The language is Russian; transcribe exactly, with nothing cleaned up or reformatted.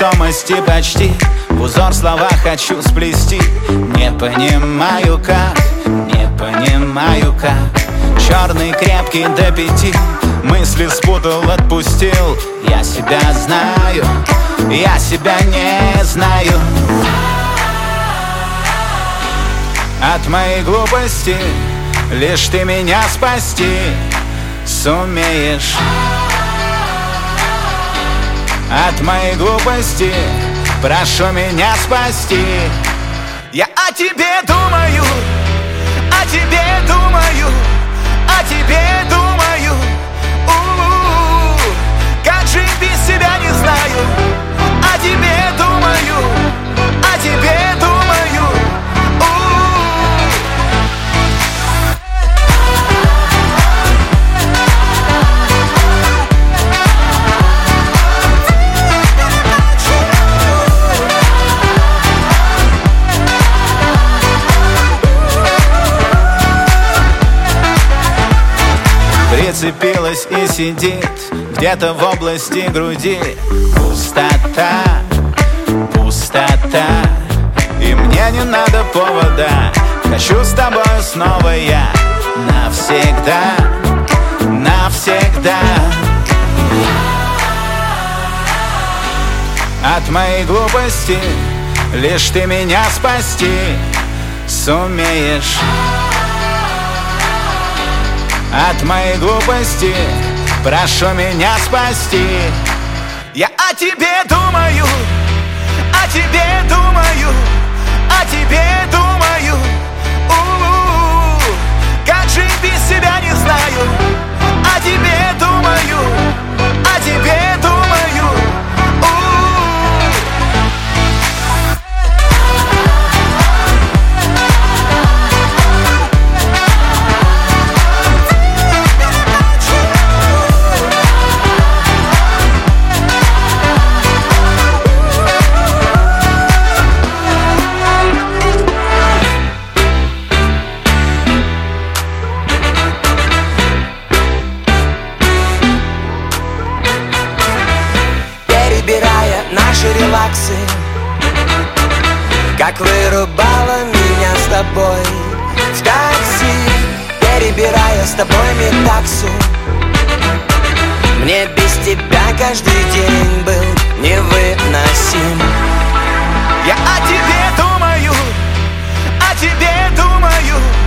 невесомости почти в узор слова хочу сплести. Не понимаю как, не понимаю как. Черный крепкий до пяти, мысли спутал, отпустил. Я себя знаю, я себя не знаю. От моей глупости лишь ты меня спасти сумеешь. От моей глупости прошу меня спасти. Я о тебе думаю, о тебе думаю, о тебе думаю. У-у-у. Как жить без себя не знаю. О тебе думаю, о тебе думаю. Прицепилась и сидит где-то в области груди. Пустота, пустота, и мне не надо повода. Хочу с тобой снова я навсегда, навсегда. От моей глупости лишь ты меня спасти сумеешь. От моей глупости прошу меня спасти. Я о тебе думаю, о тебе думаю, о тебе думаю. У-у-у. Как жить без себя не знаю. О тебе думаю, о тебе думаю. Релаксы, как вырубала меня с тобой в такси, перебирая с тобой метаксу. Мне без тебя каждый день был невыносим. Я о тебе думаю, о тебе думаю.